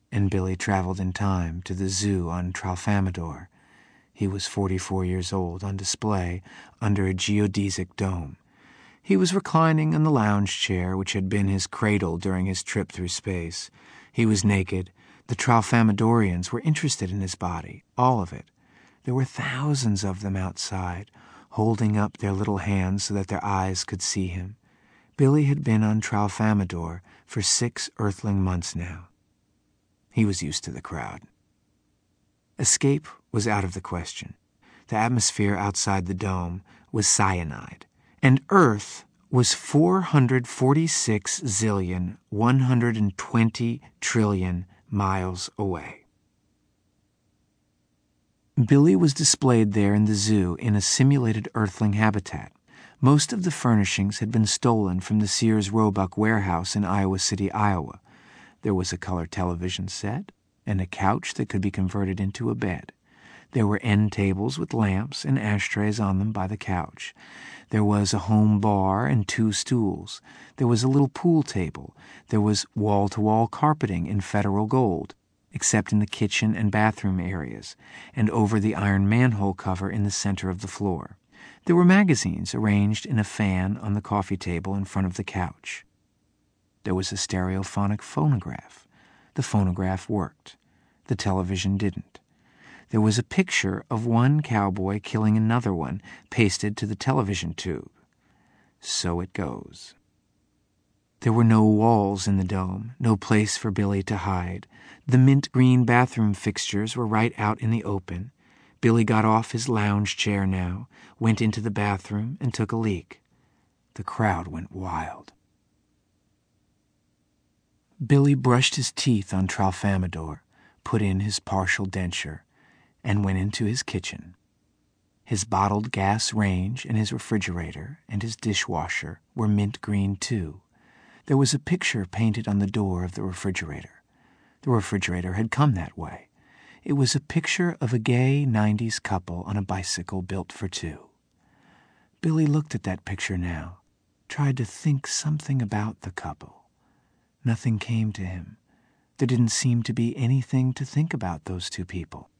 and Billy traveled in time to the zoo on Tralfamadore. He was 44 years old, on display under a geodesic dome. He was reclining in the lounge chair which had been his cradle during his trip through space. He was naked. The Tralfamadorians were interested in his body, all of it. There were thousands of them outside, holding up their little hands so that their eyes could see him. Billy had been on Tralfamadore for 6 Earthling months now. He was used to the crowd. Escape was out of the question. The atmosphere outside the dome was cyanide, and Earth was 446,120 trillion miles away. Billy was displayed there in the zoo in a simulated Earthling habitat. Most of the furnishings had been stolen from the Sears Roebuck warehouse in Iowa City, Iowa. There was a color television set and a couch that could be converted into a bed. There were end tables with lamps and ashtrays on them by the couch. There was a home bar and 2 stools. There was a little pool table. There was wall-to-wall carpeting in federal gold, except in the kitchen and bathroom areas, and over the iron manhole cover in the center of the floor. There were magazines arranged in a fan on the coffee table in front of the couch. There was a stereophonic phonograph. The phonograph worked. The television didn't. There was a picture of one cowboy killing another one pasted to the television tube. So it goes. There were no walls in the dome, no place for Billy to hide. The mint green bathroom fixtures were right out in the open. Billy got off his lounge chair now, went into the bathroom, and took a leak. The crowd went wild. Billy brushed his teeth on Tralfamadore, put in his partial denture, and went into his kitchen. His bottled gas range and his refrigerator and his dishwasher were mint green too. There was a picture painted on the door of the refrigerator. The refrigerator had come that way. It was a picture of a gay 90s couple on a bicycle built for 2. Billy looked at that picture now, tried to think something about the couple. Nothing came to him. There didn't seem to be anything to think about those 2 people.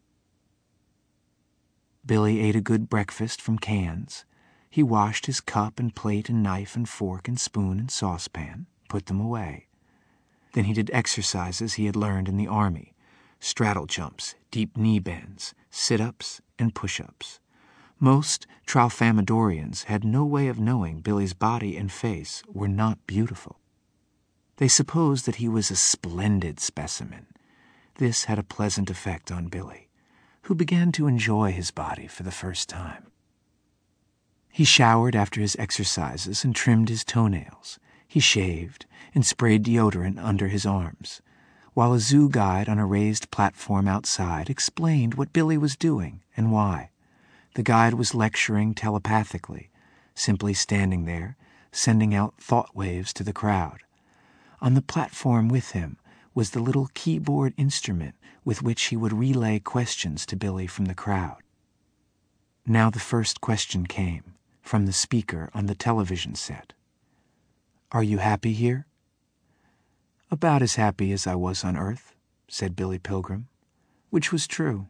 Billy ate a good breakfast from cans. He washed his cup and plate and knife and fork and spoon and saucepan, put them away. Then he did exercises he had learned in the Army: straddle jumps, deep knee bends, sit-ups, and push-ups. Most Tralfamadorians had no way of knowing Billy's body and face were not beautiful. They supposed that he was a splendid specimen. This had a pleasant effect on Billy, who began to enjoy his body for the first time. He showered after his exercises and trimmed his toenails. He shaved and sprayed deodorant under his arms, while a zoo guide on a raised platform outside explained what Billy was doing and why. The guide was lecturing telepathically, simply standing there, sending out thought waves to the crowd. On the platform with him was the little keyboard instrument with which he would relay questions to Billy from the crowd. Now the first question came, from the speaker on the television set. "Are you happy here?" "About as happy as I was on Earth," said Billy Pilgrim, which was true.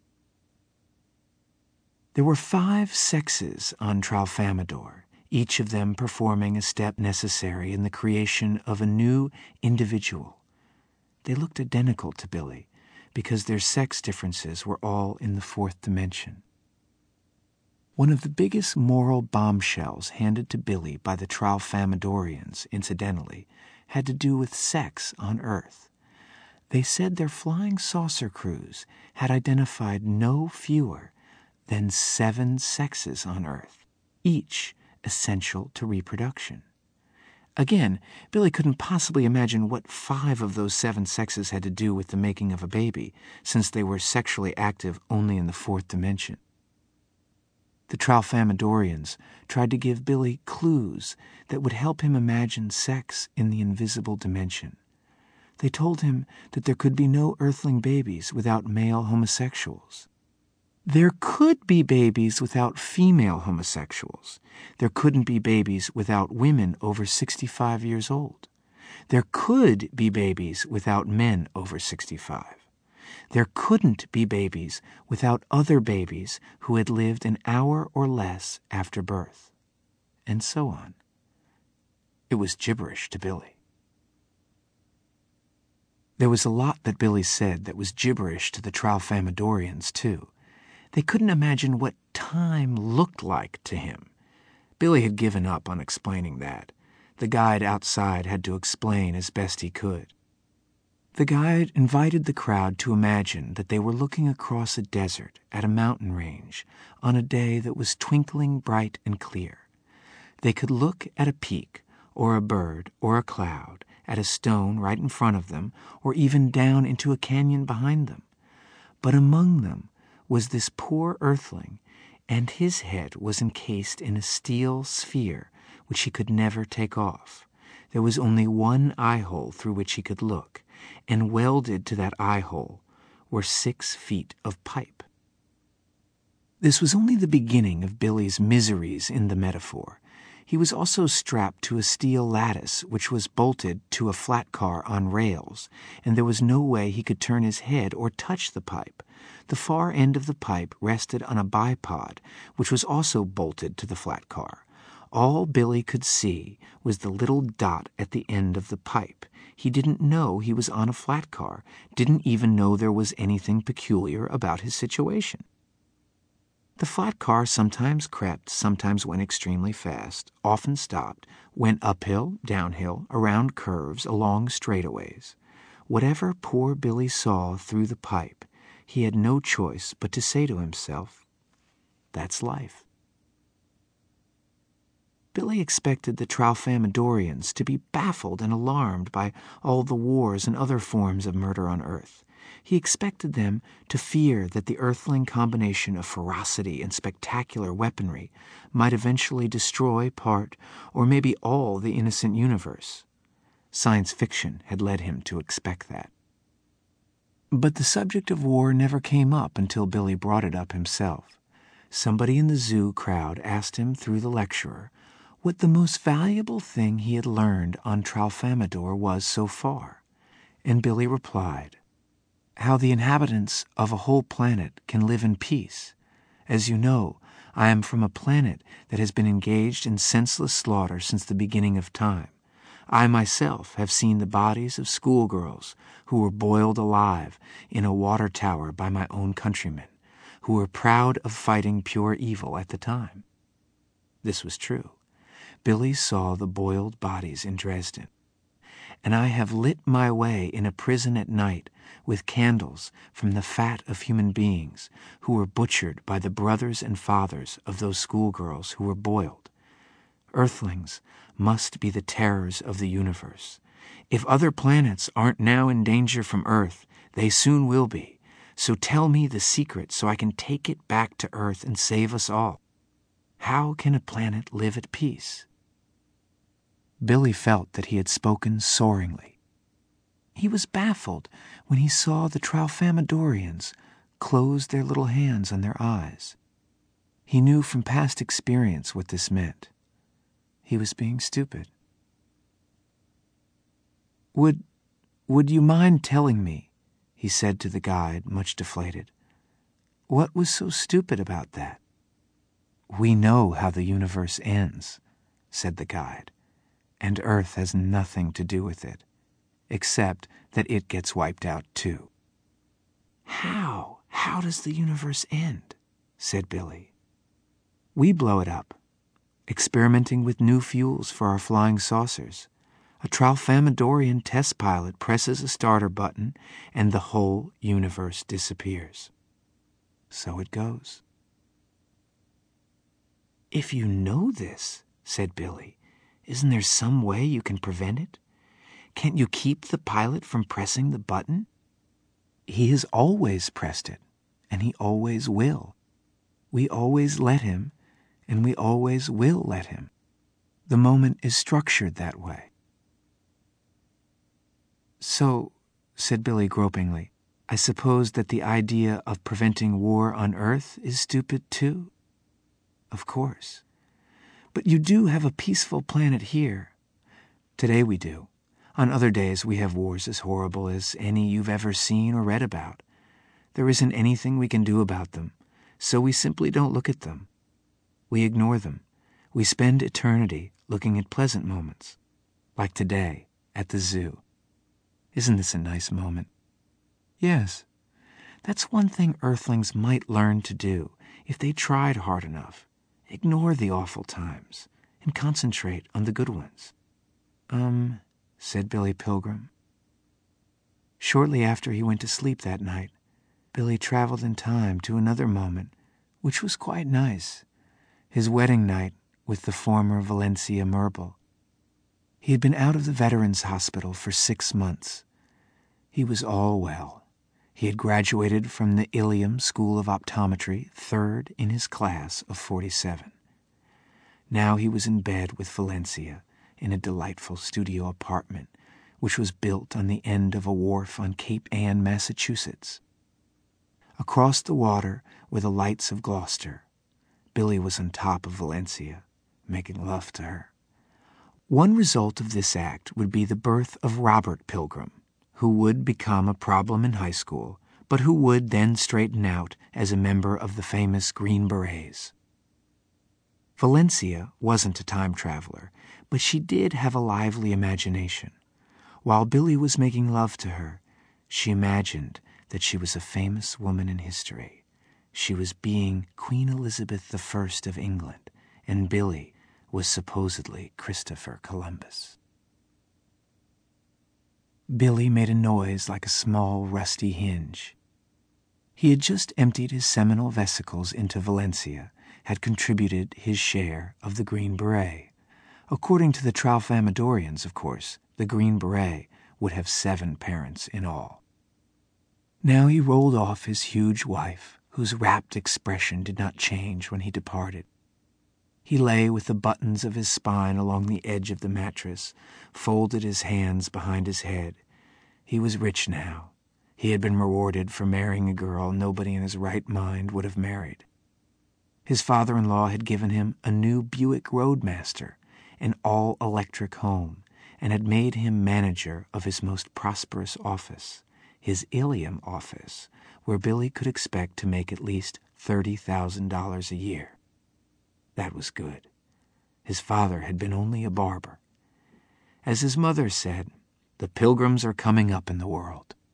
There were 5 sexes on Tralfamadore, each of them performing a step necessary in the creation of a new individual. They looked identical to Billy because their sex differences were all in the 4th dimension. One of the biggest moral bombshells handed to Billy by the Tralfamadorians, incidentally, had to do with sex on Earth. They said their flying saucer crews had identified no fewer than 7 sexes on Earth, each essential to reproduction. Again, Billy couldn't possibly imagine what 5 of those 7 sexes had to do with the making of a baby, since they were sexually active only in the 4th dimension. The Tralfamadorians tried to give Billy clues that would help him imagine sex in the invisible dimension. They told him that there could be no Earthling babies without male homosexuals. There could be babies without female homosexuals. There couldn't be babies without women over 65 years old. There could be babies without men over 65. There couldn't be babies without other babies who had lived an hour or less after birth. And so on. It was gibberish to Billy. There was a lot that Billy said that was gibberish to the Tralfamadorians, too. They couldn't imagine what time looked like to him. Billy had given up on explaining that. The guide outside had to explain as best he could. The guide invited the crowd to imagine that they were looking across a desert at a mountain range on a day that was twinkling bright and clear. They could look at a peak, or a bird, or a cloud, at a stone right in front of them, or even down into a canyon behind them. But among them was this poor earthling, and his head was encased in a steel sphere which he could never take off. There was only one eye hole through which he could look, and welded to that eye hole were 6 feet of pipe. This was only the beginning of Billy's miseries in the metaphor. He was also strapped to a steel lattice which was bolted to a flat car on rails, and there was no way he could turn his head or touch the pipe. The far end of the pipe rested on a bipod, which was also bolted to the flat car. All Billy could see was the little dot at the end of the pipe. He didn't know he was on a flat car, didn't even know there was anything peculiar about his situation. The flat car sometimes crept, sometimes went extremely fast, often stopped, went uphill, downhill, around curves, along straightaways. Whatever poor Billy saw through the pipe, he had no choice but to say to himself, "That's life." Billy expected the Tralfamadorians to be baffled and alarmed by all the wars and other forms of murder on Earth. He expected them to fear that the earthling combination of ferocity and spectacular weaponry might eventually destroy part or maybe all the innocent universe. Science fiction had led him to expect that. But the subject of war never came up until Billy brought it up himself. Somebody in the zoo crowd asked him through the lecturer what the most valuable thing he had learned on Tralfamador was so far, and Billy replied, "How the inhabitants of a whole planet can live in peace. As you know, I am from a planet that has been engaged in senseless slaughter since the beginning of time. I myself have seen the bodies of schoolgirls who were boiled alive in a water tower by my own countrymen, who were proud of fighting pure evil at the time." This was true. Billy saw the boiled bodies in Dresden. "And I have lit my way in a prison at night with candles from the fat of human beings who were butchered by the brothers and fathers of those schoolgirls who were boiled. Earthlings must be the terrors of the universe. If other planets aren't now in danger from Earth, they soon will be. So tell me the secret so I can take it back to Earth and save us all. How can a planet live at peace?" Billy felt that he had spoken soaringly. He was baffled when he saw the Tralfamadorians close their little hands on their eyes. He knew from past experience what this meant. He was being stupid. Would you mind telling me," he said to the guide, much deflated, "what was so stupid about that?" "We know how the universe ends," said the guide, "and Earth has nothing to do with it, except that it gets wiped out too." "How? How does the universe end?" said Billy. "We blow it up, experimenting with new fuels for our flying saucers. A Tralfamadorian test pilot presses a starter button, and the whole universe disappears. So it goes." "If you know this," said Billy, "isn't there some way you can prevent it? Can't you keep the pilot from pressing the button?" "He has always pressed it, and he always will. We always let him, and we always will let him. The moment is structured that way." "So," said Billy gropingly, "I suppose that the idea of preventing war on Earth is stupid too?" "Of course. But you do have a peaceful planet here." "Today we do. On other days, we have wars as horrible as any you've ever seen or read about. There isn't anything we can do about them, so we simply don't look at them. We ignore them. We spend eternity looking at pleasant moments, like today at the zoo. Isn't this a nice moment? Yes. That's one thing Earthlings might learn to do if they tried hard enough. Ignore the awful times and concentrate on the good ones. Said Billy Pilgrim. Shortly after he went to sleep that night, Billy traveled in time to another moment, which was quite nice. His wedding night with the former Valencia Merble. He had been out of the Veterans Hospital for 6 months. He was all well. He had graduated from the Ilium School of Optometry, 3rd in his class of 47. Now he was in bed with Valencia in a delightful studio apartment, which was built on the end of a wharf on Cape Ann, Massachusetts. Across the water were the lights of Gloucester. Billy was on top of Valencia, making love to her. One result of this act would be the birth of Robert Pilgrim, who would become a problem in high school, but who would then straighten out as a member of the famous Green Berets. Valencia wasn't a time traveler, but she did have a lively imagination. While Billy was making love to her, she imagined that she was a famous woman in history. She was being Queen Elizabeth I of England, and Billy was supposedly Christopher Columbus. Billy made a noise like a small, rusty hinge. He had just emptied his seminal vesicles into Valencia, had contributed his share of the Green Beret. According to the Tralfamadorians, of course, the Green Beret would have 7 parents in all. Now he rolled off his huge wife, whose rapt expression did not change when he departed. He lay with the buttons of his spine along the edge of the mattress, folded his hands behind his head. He was rich now. He had been rewarded for marrying a girl nobody in his right mind would have married. His father-in-law had given him a new Buick Roadmaster, an all-electric home, and had made him manager of his most prosperous office, his Ilium office, where Billy could expect to make at least $30,000 a year. That was good. His father had been only a barber. As his mother said, the Pilgrims are coming up in the world.